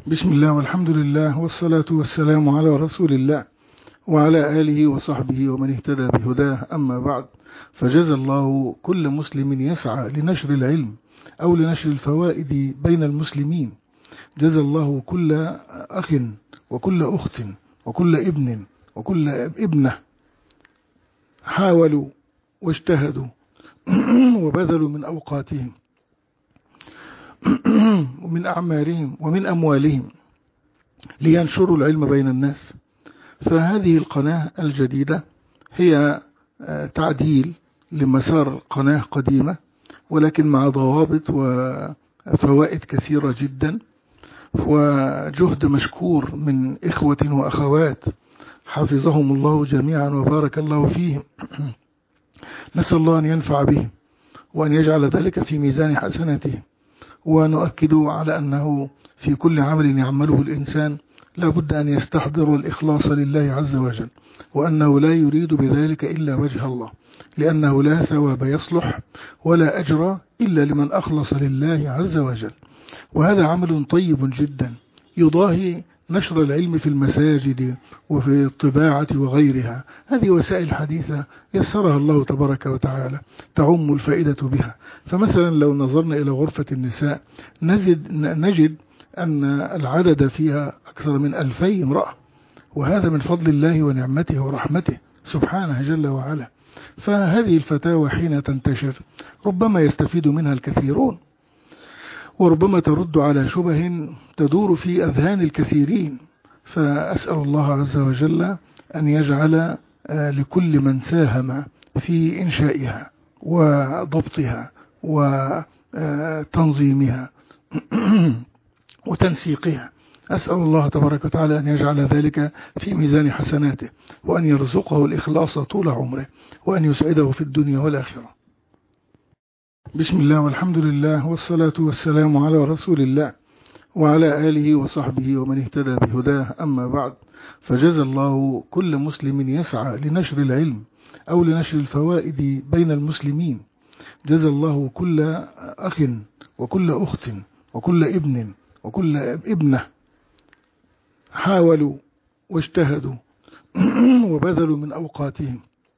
بسم الله والحمد لله والصلاة والسلام على رسول الله وعلى آله وصحبه ومن اهتدى بهداه، أما بعد. فجزى الله كل مسلم يسعى لنشر العلم أو لنشر الفوائد بين المسلمين. جزى الله كل أخ وكل أخت وكل ابن وكل ابنة حاولوا واجتهدوا وبذلوا من أوقاتهم ومن أعمارهم ومن أموالهم لينشروا العلم بين الناس. فهذه القناة الجديدة هي تعديل لمسار قناة قديمة، ولكن مع ضوابط وفوائد كثيرة جدا، وجهد مشكور من إخوة وأخوات حفظهم الله جميعا وبارك الله فيهم. نسأل الله أن ينفع بهم وأن يجعل ذلك في ميزان حسناتهم. ونؤكد على أنه في كل عمل يعمله الإنسان لا بد أن يستحضر الإخلاص لله عز وجل، وأنه لا يريد بذلك إلا وجه الله، لأنه لا ثواب يصلح ولا أجر إلا لمن أخلص لله عز وجل. وهذا عمل طيب جدا يضاهي نشر العلم في المساجد وفي الطباعة وغيرها. هذه وسائل حديثة يسرها الله تبارك وتعالى تعم الفائدة بها. فمثلا لو نظرنا إلى غرفة النساء نجد أن العدد فيها أكثر من 2000 امرأة، وهذا من فضل الله ونعمته ورحمته سبحانه جل وعلا. فهذه الفتاوى حين تنتشر ربما يستفيد منها الكثيرون، وربما ترد على شبه تدور في أذهان الكثيرين. فأسأل الله عز وجل أن يجعل لكل من ساهم في إنشائها وضبطها وتنظيمها وتنسيقها، أسأل الله تبارك وتعالى أن يجعل ذلك في ميزان حسناته، وأن يرزقه الإخلاص طول عمره، وأن يسعده في الدنيا والآخرة. بسم الله والحمد لله والصلاة والسلام على رسول الله وعلى آله وصحبه ومن اهتدى بهداه، أما بعد. فجزى الله كل مسلم يسعى لنشر العلم أو لنشر الفوائد بين المسلمين. جزى الله كل أخ وكل أخت وكل ابن وكل ابنة حاولوا واجتهدوا وبذلوا من أوقاتهم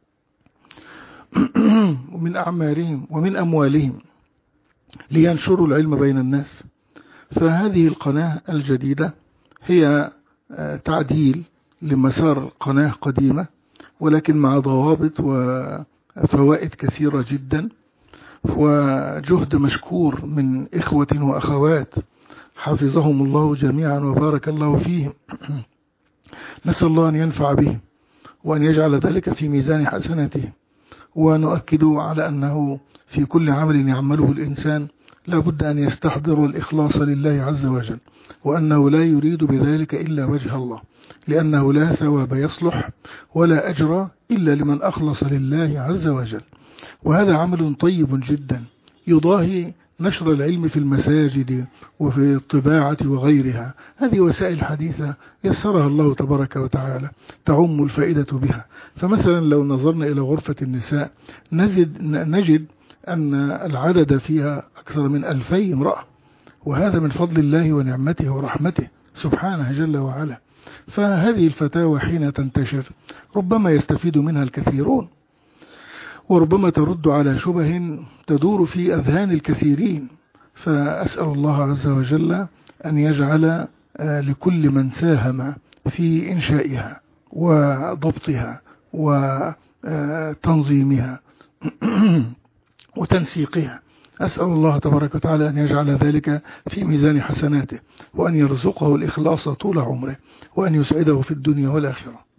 ومن أعمارهم ومن أموالهم لينشروا العلم بين الناس. فهذه القناة الجديدة هي تعديل لمسار قناة قديمة، ولكن مع ضوابط وفوائد كثيرة جدا، وجهد مشكور من إخوة وأخوات حفظهم الله جميعا وبارك الله فيهم. نسأل الله أن ينفع بهم وأن يجعل ذلك في ميزان حسناتهم. ونؤكد على أنه في كل عمل يعمله الإنسان لا بد أن يستحضر الإخلاص لله عز وجل، وأنه لا يريد بذلك إلا وجه الله، لأنه لا ثواب يصلح ولا أجر إلا لمن أخلص لله عز وجل. وهذا عمل طيب جدا يضاهي نشر العلم في المساجد وفي الطباعة وغيرها. هذه وسائل حديثة يسرها الله تبارك وتعالى تعم الفائدة بها. فمثلا لو نظرنا إلى غرفة النساء نجد أن العدد فيها أكثر من 2000 امرأة، وهذا من فضل الله ونعمته ورحمته سبحانه جل وعلا. فهذه الفتاوى حين تنتشر ربما يستفيد منها الكثيرون، وربما ترد على شبه تدور في أذهان الكثيرين. فأسأل الله عز وجل أن يجعل لكل من ساهم في إنشائها وضبطها وتنظيمها وتنسيقها، أسأل الله تبارك وتعالى أن يجعل ذلك في ميزان حسناته، وأن يرزقه الإخلاص طول عمره، وأن يسعده في الدنيا والآخرة.